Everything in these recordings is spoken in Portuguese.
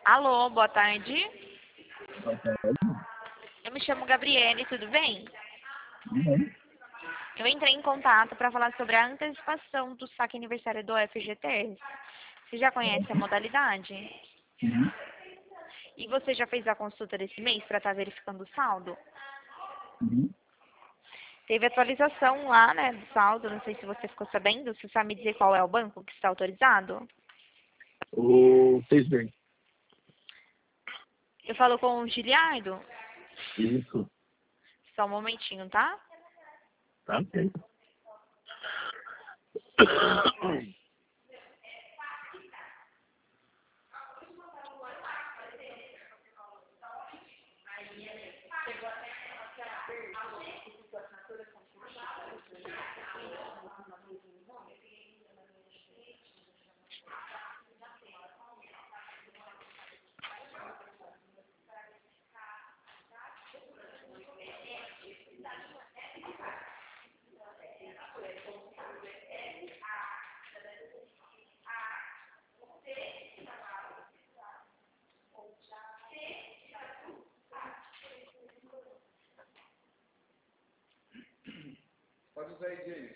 Alô, boa tarde. Boa tarde. Eu me chamo Gabriele, tudo bem? Uhum. Eu entrei em contato para falar sobre a antecipação do saque aniversário do FGTS. Você já conhece a modalidade? Uhum. E você já fez a consulta desse mês para estar verificando o saldo? Uhum. Teve atualização lá, né, do saldo, não sei se você ficou sabendo. Você sabe me dizer qual é o banco que está autorizado? O fez bem. Eu falo com o Giliardo? Isso. Só um momentinho, tá? Tá ok. Pode usar aí, James.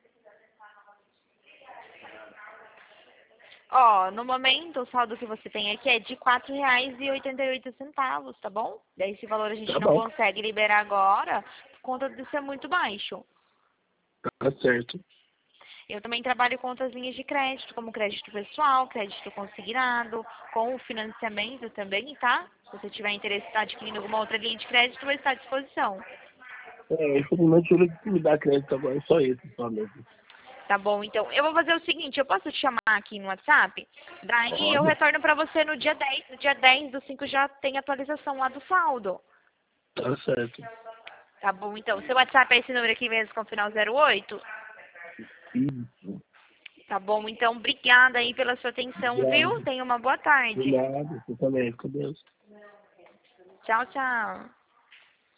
Ó, no momento, o saldo que você tem aqui é de R$ 4,88, tá bom? Daí esse valor a gente Tá não bom. consegue liberar agora, por conta de ser muito baixo. Tá certo. Eu também trabalho com outras linhas de crédito, como crédito pessoal, crédito consignado, com o financiamento também, tá? Se você tiver interesse em estar adquirindo alguma outra linha de crédito, vai estar à disposição. Infelizmente o único que me dá crédito agora é só esse, só mesmo. Tá bom, então eu vou fazer o seguinte, eu posso te chamar aqui no WhatsApp? Daí eu Pode. retorno pra você no dia 10. No dia 10 do 5 já tem atualização lá do saldo. Tá certo. Tá bom, então. Seu WhatsApp é esse número aqui mesmo com o final 08? Isso. Tá bom, então. Obrigada aí pela sua atenção, viu? Obrigado. Tenha uma boa tarde. Obrigado. Você também. Com Deus. Tchau, tchau.